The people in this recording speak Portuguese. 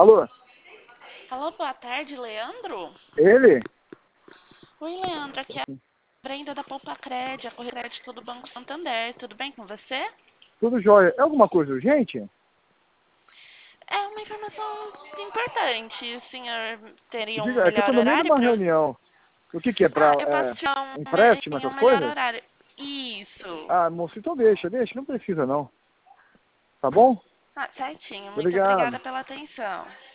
Alô? Alô, boa tarde, Leandro? Ele? Oi, Leandro, aqui é a Brenda da Poupa Cred, a corretora do Banco Santander. Tudo bem com você? Tudo jóia. É alguma coisa urgente? É uma informação importante. O senhor teria um Diga, é que eu tô melhor no meio de horário uma para... reunião. O que é? Pra eu posso te dar empréstimo, em essas um melhor coisas? horário. Isso. Ah, moço, então deixa, não precisa não. Tá bom? Ah, certinho. Muito Obrigado. obrigada pela atenção.